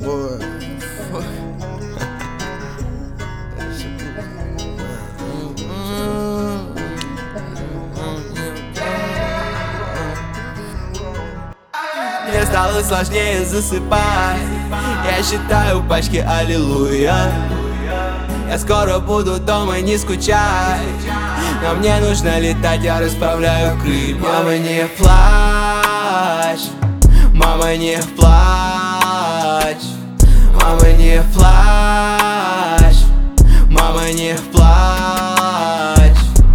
Мне стало сложнее засыпать. Я считаю пачки аллилуйя. Я скоро буду дома, не скучай. Но мне нужно летать, я расправляю крылья. Мама, не плачь, мама, не плачь, мама, не плачь, мама, не плачь.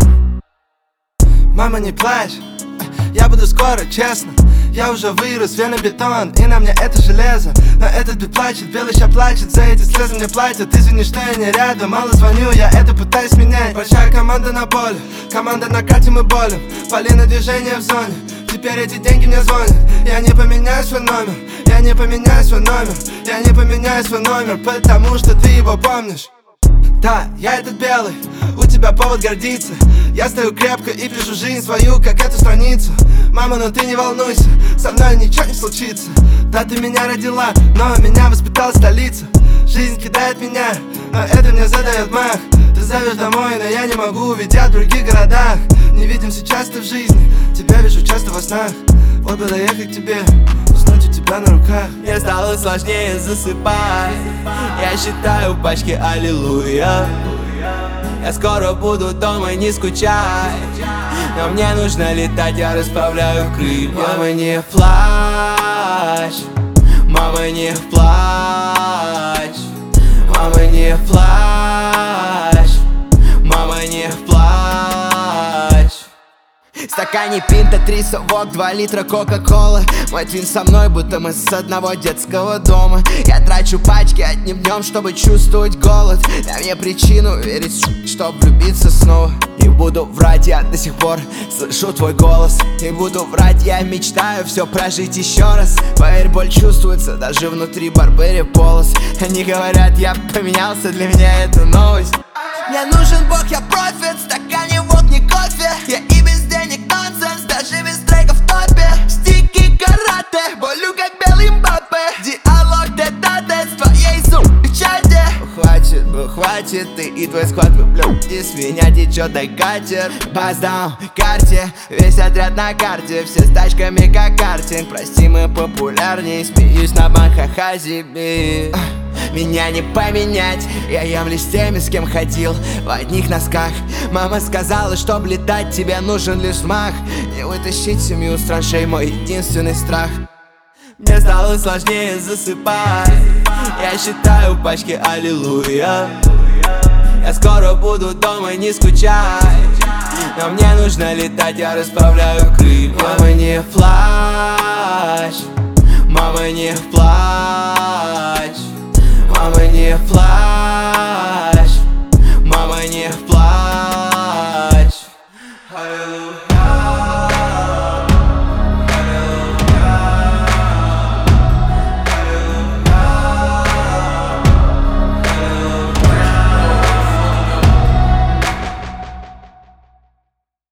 Мама, не плачь, я буду скоро, честно. Я уже вырос, вены бетон, и на мне это железо. Но этот бит плачет, белый ща плачет, за эти слезы мне платят. Извини, что я не рядом, мало звоню, я это пытаюсь менять. Большая команда на поле, команда на карте, мы болим. Полина движение в зоне, теперь эти деньги мне звонят. Я не поменяю свой номер, я не поменяю свой номер, я не поменяю свой номер, потому что ты его помнишь. Да, я этот белый, у тебя повод гордиться. Я стою крепко и пишу жизнь свою, как эту страницу. Мама, ну ты не волнуйся, со мной ничего не случится. Да, ты меня родила, но меня воспитала столица. Жизнь кидает меня, но это мне задает мах. Ты зовешь домой, но я не могу, ведь я в других городах. Не видимся часто в жизни, тебя вижу часто во снах. Вот бы доехать к тебе, уснуть у тебя на руках. Мне стало сложнее засыпать. Я считаю пачки аллилуйя. Я скоро буду дома, не скучай. Но мне нужно летать, я расправляю крылья. Мама, не плачь, мама, не плачь, мама, не плачь, мама, не плачь. В стакане пинта, 3 совок, 2 литра кока-колы. Мой твин со мной, будто мы с одного детского дома. Я трачу пачки одним днем, чтобы чувствовать голод. Дай мне причину верить, чтоб влюбиться снова. Не буду врать, я до сих пор слышу твой голос. Не буду врать, я мечтаю все прожить еще раз. Поверь, боль чувствуется даже внутри Барбери полос. Они говорят, я поменялся, для меня это новость. Мне нужен бог, я профит, в стакане вод, не кофе. Я и без денег нонсенс, даже без трека в топе. Стики карате, болю как белый Мбаппе. Диалог тет-а-тет с твоей сукой в чате. Хватит, ты и твой склад, вы блюдите, с меня течет дай катер. Баздаун, карте, весь отряд на карте. Все с тачками как картинг, прости, мы популярней. Смеюсь на банках себе. Меня не поменять, я явлюсь теми, с кем ходил в одних носках. Мама сказала, чтоб летать, тебе нужен лишь взмах. Не вытащить семью с траншей, мой единственный страх. Мне стало сложнее засыпать. Я считаю пачки аллилуйя. Я скоро буду дома, не скучай. Но мне нужно летать, я расправляю крылья. Мама, не плачь, мама, не плачь, мама, не плачь.